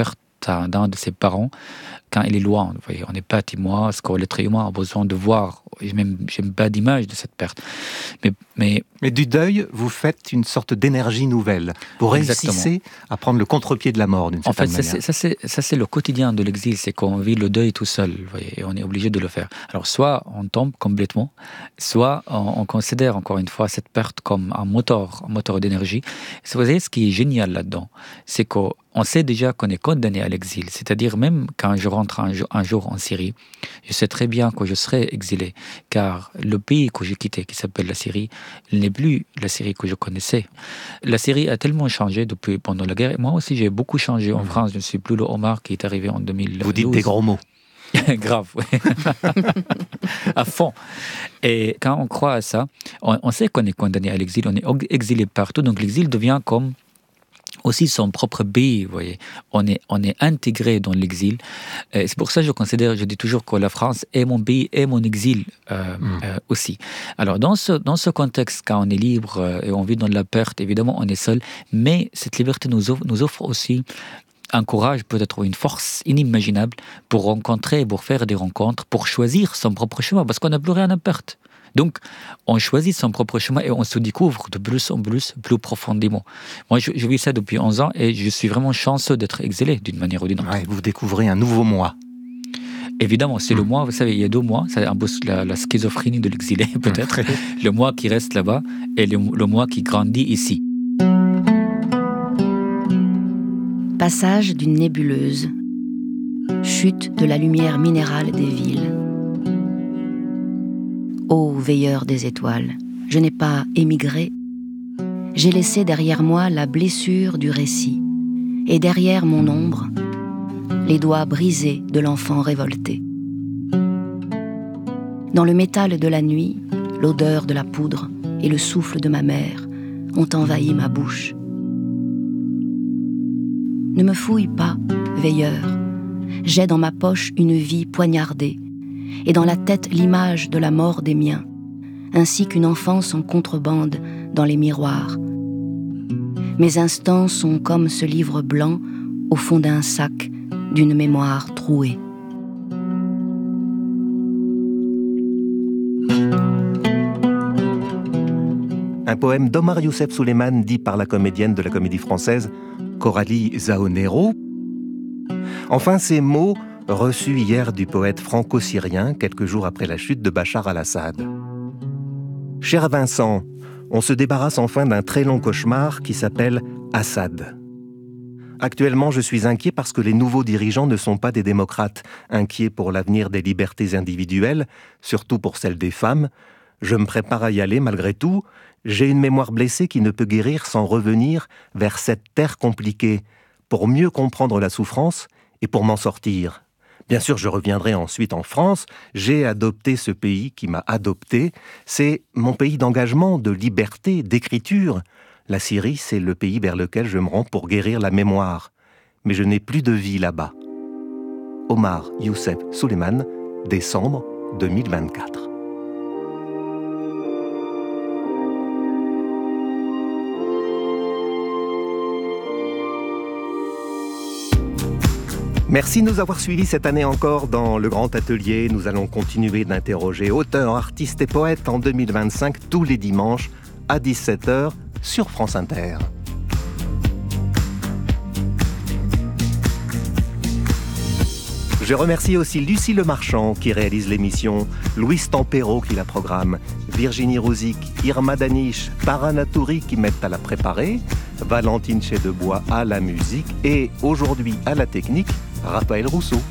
d'un de ses parents quand il est loin. Vous voyez, on n'est pas témoin, parce que l'être humain a besoin de voir. Et même, j'aime pas d'image de cette perte. Mais du deuil, vous faites une sorte d'énergie nouvelle. Vous réussissez à prendre le contre-pied de la mort, d'une certaine manière. Ça, c'est le quotidien de l'exil, c'est qu'on vit le deuil tout seul, vous voyez, et on est obligé de le faire. Alors, soit on tombe complètement, soit on considère, encore une fois, cette perte comme un moteur d'énergie. Vous voyez, ce qui est génial là-dedans, c'est qu'on sait déjà qu'on est condamné à l'exil. C'est-à-dire, même quand je rentre un jour en Syrie, je sais très bien que je serai exilé, car le pays que j'ai quitté, qui s'appelle la Syrie, il n'est plus la Syrie que je connaissais. La Syrie a tellement changé pendant la guerre. Et moi aussi, j'ai beaucoup changé en France. Je ne suis plus le Omar qui est arrivé en 2012. Vous dites des gros mots. Grave, oui. À fond. Et quand on croit à ça, on sait qu'on est condamné à l'exil, on est exilé partout. Donc l'exil devient comme aussi son propre pays, vous voyez. On est intégré dans l'exil. Et c'est pour ça que je dis toujours que la France est mon pays et mon exil aussi. Alors, dans ce contexte, quand on est libre et on vit dans la perte, évidemment, on est seul. Mais cette liberté nous offre aussi un courage, peut-être une force inimaginable pour rencontrer, pour faire des rencontres, pour choisir son propre chemin, parce qu'on n'a plus rien à perdre. Donc, on choisit son propre chemin et on se découvre de plus en plus profondément. Moi, je vis ça depuis 11 ans et je suis vraiment chanceux d'être exilé d'une manière ou d'une autre. Ouais, vous découvrez un nouveau moi. Évidemment, c'est le moi, vous savez, il y a 2 mois, c'est un peu la schizophrénie de l'exilé, peut-être. Le moi qui reste là-bas et le moi qui grandit ici. Passage d'une nébuleuse. Chute de la lumière minérale des villes. Ô veilleur des étoiles, je n'ai pas émigré. J'ai laissé derrière moi la blessure du récit. Et derrière mon ombre, les doigts brisés de l'enfant révolté. Dans le métal de la nuit, l'odeur de la poudre et le souffle de ma mère ont envahi ma bouche. Ne me fouille pas, veilleur. J'ai dans ma poche une vie poignardée, et dans la tête l'image de la mort des miens, ainsi qu'une enfance en contrebande dans les miroirs. Mes instants sont comme ce livre blanc au fond d'un sac d'une mémoire trouée. Un poème d'Omar Youssef Souleiman dit par la comédienne de la Comédie Française, Coralie Zaonero. Enfin, ces mots reçus hier du poète franco-syrien quelques jours après la chute de Bachar al-Assad. Cher Vincent, on se débarrasse enfin d'un très long cauchemar qui s'appelle Assad. Actuellement, je suis inquiet parce que les nouveaux dirigeants ne sont pas des démocrates, inquiets pour l'avenir des libertés individuelles, surtout pour celles des femmes. Je me prépare à y aller malgré tout. J'ai une mémoire blessée qui ne peut guérir sans revenir vers cette terre compliquée, pour mieux comprendre la souffrance et pour m'en sortir. Bien sûr, je reviendrai ensuite en France. J'ai adopté ce pays qui m'a adopté. C'est mon pays d'engagement, de liberté, d'écriture. La Syrie, c'est le pays vers lequel je me rends pour guérir la mémoire. Mais je n'ai plus de vie là-bas. Omar Youssef Souleiman, décembre 2024. Merci de nous avoir suivis cette année encore dans le Grand Atelier. Nous allons continuer d'interroger auteurs, artistes et poètes en 2025, tous les dimanches à 17h sur France Inter. Je remercie aussi Lucie Lemarchand qui réalise l'émission, Louise Tempero qui la programme, Virginie Rouzic, Irma Daniche, Parana Touri qui m'aident à la préparer, Valentine Chedebois à la musique et aujourd'hui à la technique, Raphaël Rousseau.